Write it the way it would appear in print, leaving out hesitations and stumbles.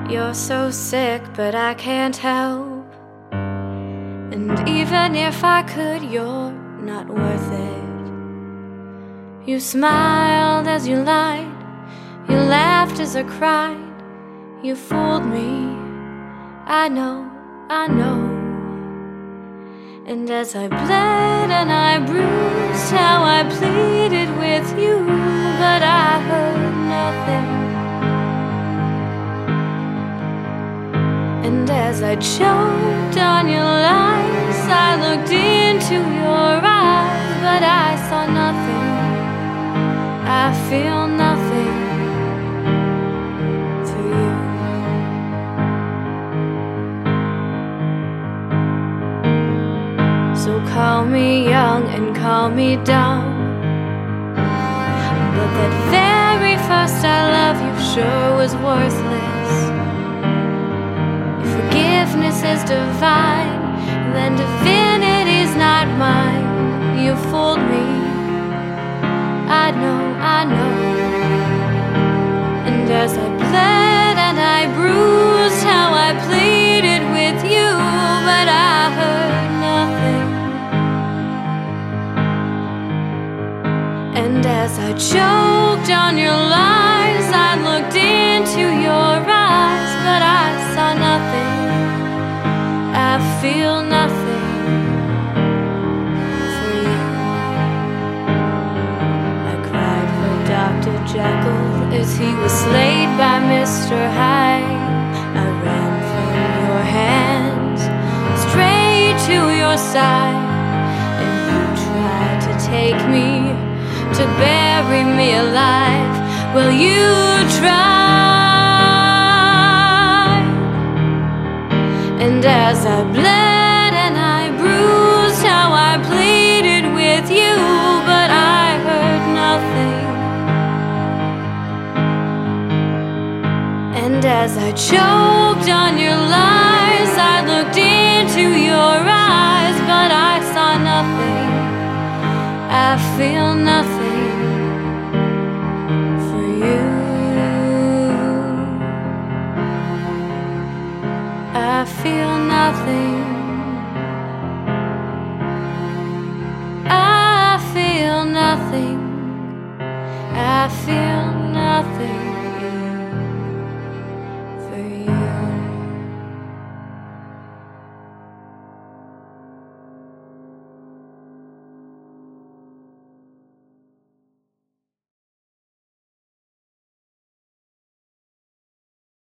You're so sick, but I can't help. And even if I could, you're not worth it. You smiled as you lied, you laughed as I cried. You fooled me, I know, I know. And as I bled and I bruised, how I pleaded with you, but I heard nothing. And as I choked on your lies, I looked into your eyes, but I saw nothing. I feel nothing for you. So call me young and call me dumb, but that very first I love you sure was worthless. If forgiveness is divine, then divinity's not mine. You fooled me, I know, I know. And as I bled and I bruised, how I pleaded with you, but I heard nothing. And as I choked on your lies, I looked into your eyes, but I saw nothing. I feel nothing for you. I cried for Dr. Jekyll as he was slayed by Mr. Hyde. I ran from your hands straight to your side, and you tried to take me, to bury me alive. Well, you tried. And as I bled and I bruised, how I pleaded with you, but I heard nothing. And as I choked on your lies, I looked into your eyes, but I saw nothing. I feel nothing for you. I feel nothing.